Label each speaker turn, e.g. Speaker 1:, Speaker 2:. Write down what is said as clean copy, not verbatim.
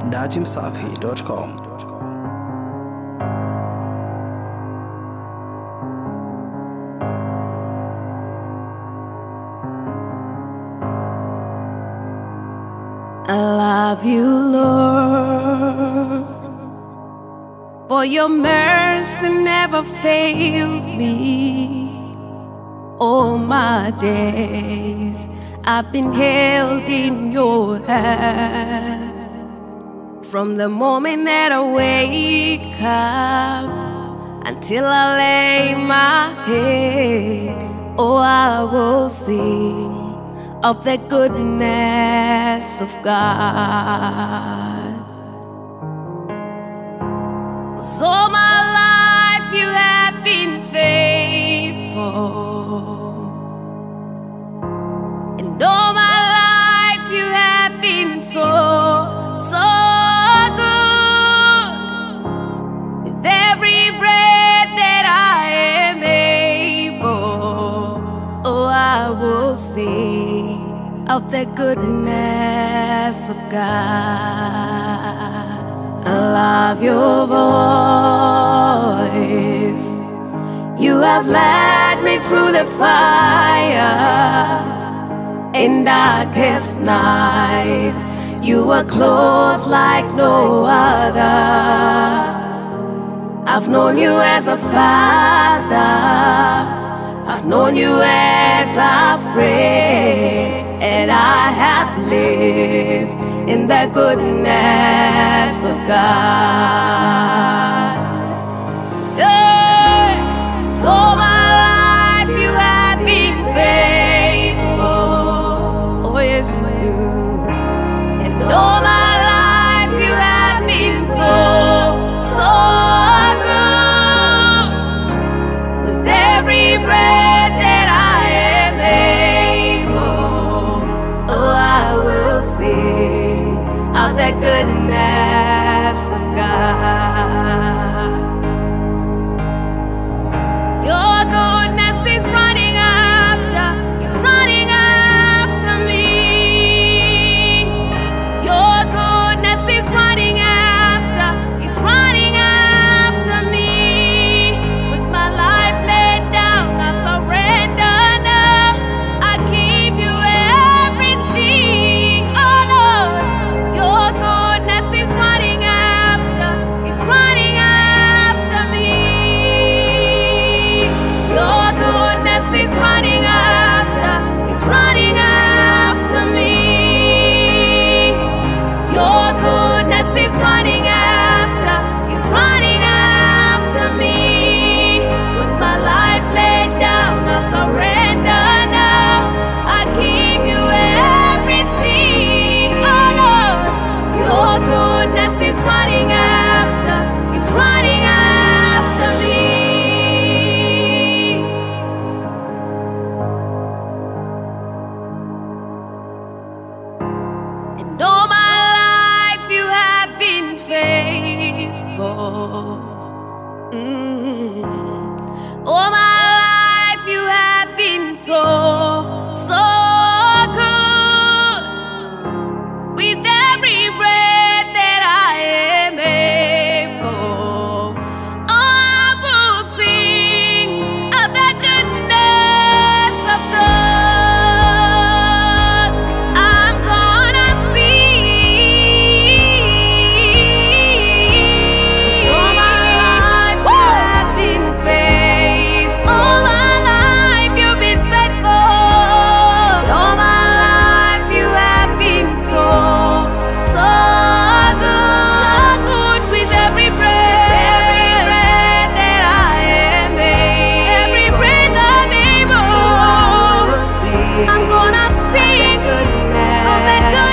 Speaker 1: dajimsafi.com.
Speaker 2: I love you, Lord, for your mercy never fails me. All my days I've been held in your hand. From the moment that I wake up until I lay my head, oh, I will sing of the goodness of God. 'Cause all my life you have been faithful, and all my life you have been so good. With every breath that I am able, oh, I will sing of the goodness of God. I love your voice. You have led me through the fire in darkest night. You were close like no other. I've known you as a father, I've known you as a friend, and I have lived in the goodness of God. Yeah. So my life you have been faithful, oh yes you do, and all my life you have been so good. With every breath that I am able, oh, I will sing of the goodness of God. Your goodness is running after, it's running after me. Your goodness is running after, it's running after me. With my life laid down, I surrender now. I give you everything, oh Lord. Your goodness is running after, it's running after me. Your goodness is running after, it's running after me. Your goodness is running after, it's running after me. With my life laid down, I surrender now. I give you everything, oh Lord. Your goodness is running after, it's running after me. And all my life you have been faithful. All my life you have been so good. With every breath that I am able, oh, I will sing of the goodness of God. I'm gonna sing. All my life you have been faithful. All my life you've been faithful. All my life you have been so good. With every breath that I am able, every breath I'm able, I'm gonna sing of the goodness.